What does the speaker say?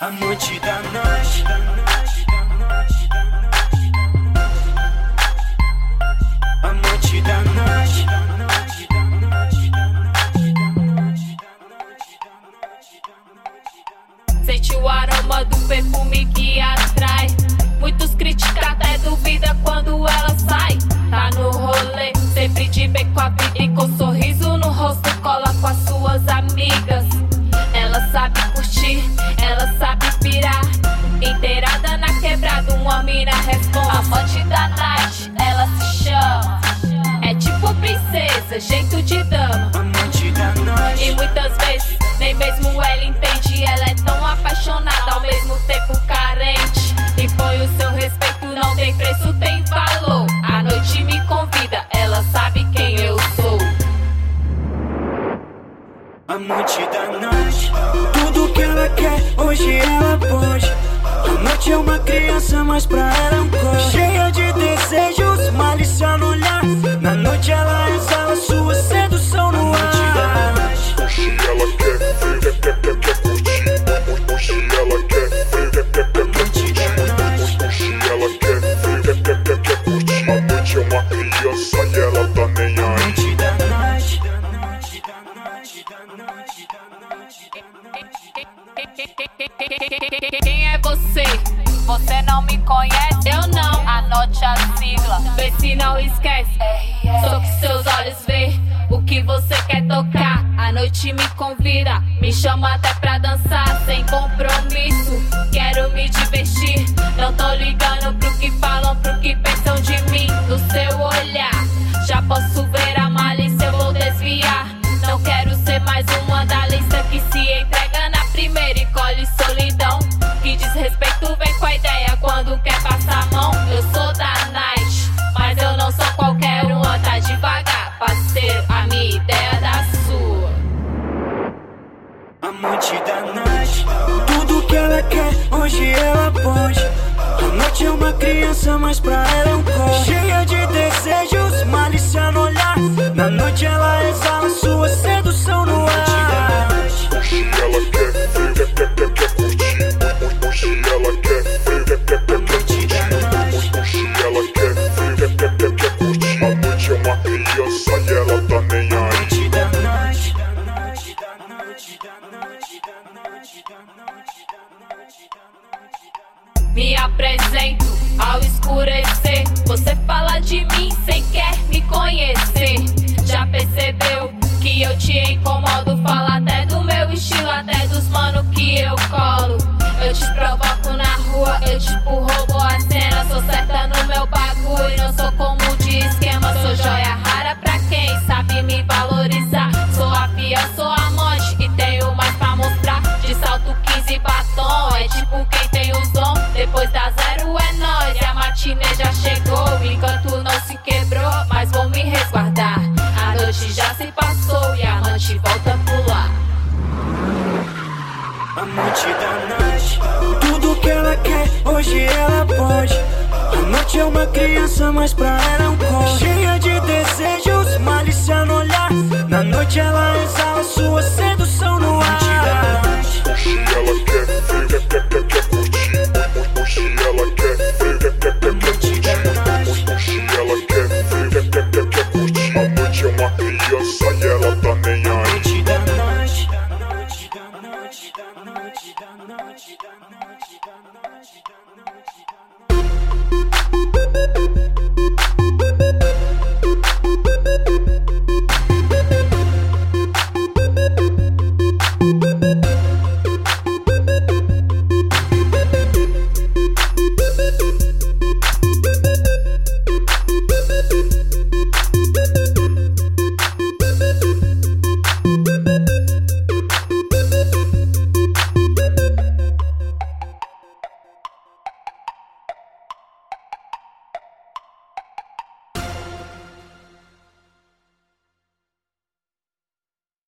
Amante da noite. Amante da noite. Sente o aroma do perfume que atrai. Muitos criticam, até duvida quando ela sai. Tá no rolê, sempre de bem com a vida e com sorriso no rosto, cola com as suas amigas. Ela sabe curtir, ela sabe virar. Inteirada na quebrada, uma mina responde. Amante da night, ela se chama. É tipo princesa, jeito de dama. Amante da noite. E muitas vezes, nem mesmo ela entende. Ela é tão apaixonada, ao mesmo tempo carente. Impõe o seu respeito, não tem preço, tem valor. A noite me convida, ela sabe quem eu sou. Amante da noite. Tudo que ela quer, hoje ela pode. A noite é uma criança, mas pra ela é um corpo. Cheia de desejos, malícia no olhar. Na noite ela exala sua sedução no ar. Hoje ela quer curtir. Hoje ela quer curtir. Hoje ela quer curtir. A noite é uma criança e ela tá nem aí. Amante da noite. Quem é você? Você não me conhece? Eu não. Anote a sigla, vê se não esquece. Só que seus olhos vê o que você quer tocar. A noite me convida, me chama até pra dançar. Sem compromisso, quero me divertir. Não tô ligando pro que falam, pro que pensam de mim. No seu olhar, já posso ver a malícia, eu vou desviar. Não quero ser mais uma da lista que se entrega na primeira e colhe solidão. Que desrespeito vem com a ideia quando quer passar a mão. Eu sou da night, mas eu não sou qualquer uma. Tá devagar, parceiro, a minha ideia é da sua. Amante da noite. Tudo que ela quer, hoje ela pode. A noite é uma criança, mas pra ela é um corpo. Cheia de desejos, malícia no olhar. Na noite ela exala sua sedução no ar. Hoje ela quer curtir. Hoje ela quer curtir. Hoje ela quer curtir. A noite é uma criança e ela tá nem aí. Amante da noite. Me apresento ao escurecer. Você fala de mim sem quer me conhecer. Já percebeu que eu te incomodo? Fala até do meu estilo, até dos mano que eu colo. Eu te provoco na rua, eu tipo roubo a cena. Sou certa no meu bagulho, não sou como de esquema. Sou joia rara pra quem sabe me valorizar. Sou a fiel, sou amante e tenho mais pra mostrar. De salto 15 batom, é tipo quem tem os dom. Depois da zero é nóis, e a matinê já chegou. O encanto não se quebrou, mas vou me resguardar. A noite já se passou e a amante volta a pular. Amante da noite. Tudo que ela quer, hoje ela pode. A noite é uma criança, mas pra ela é um corpo. Cheia de desejos, malícia no olhar. Na noite ela exala sua sedução no ar. Hoje ela quer curtir. Hoje ela quer curtir. Hoje ela quer curtir. A noite é uma criança e ela tá nem aí. Amante da noite. Da noite.